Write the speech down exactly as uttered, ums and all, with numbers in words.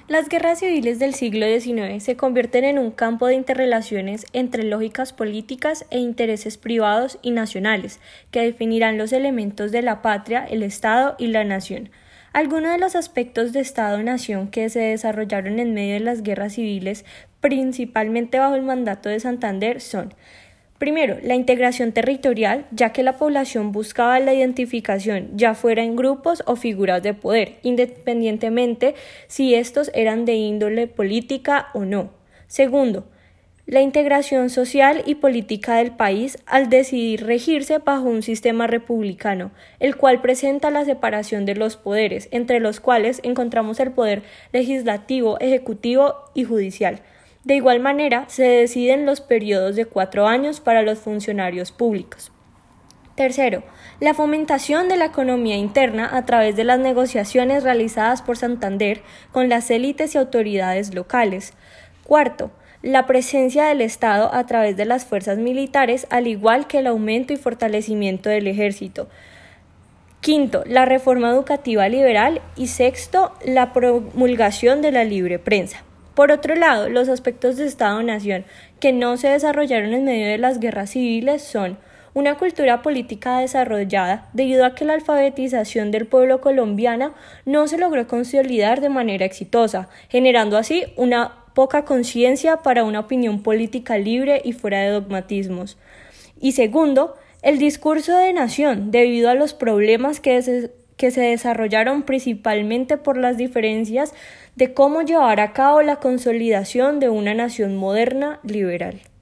Las guerras civiles del siglo diecinueve se convierten en un campo de interrelaciones entre lógicas políticas e intereses privados y nacionales, que definirán los elementos de la patria, el Estado y la nación. Algunos de los aspectos de Estado-nación que se desarrollaron en medio de las guerras civiles, principalmente bajo el mandato de Santander, son: primero, la integración territorial, ya que la población buscaba la identificación, ya fuera en grupos o figuras de poder, independientemente si estos eran de índole política o no. Segundo, la integración social y política del país al decidir regirse bajo un sistema republicano, el cual presenta la separación de los poderes, entre los cuales encontramos el poder legislativo, ejecutivo y judicial. De igual manera, se deciden los periodos de cuatro años para los funcionarios públicos. Tercero, la fomentación de la economía interna a través de las negociaciones realizadas por Santander con las élites y autoridades locales. Cuarto, la presencia del Estado a través de las fuerzas militares, al igual que el aumento y fortalecimiento del ejército. Quinto, la reforma educativa liberal. Y sexto, la promulgación de la libre prensa. Por otro lado, los aspectos de Estado-Nación que no se desarrollaron en medio de las guerras civiles son: una cultura política desarrollada, debido a que la alfabetización del pueblo colombiano no se logró consolidar de manera exitosa, generando así una poca conciencia para una opinión política libre y fuera de dogmatismos. Y segundo, el discurso de nación, debido a los problemas que se, que se desarrollaron principalmente por las diferencias de cómo llevar a cabo la consolidación de una nación moderna liberal.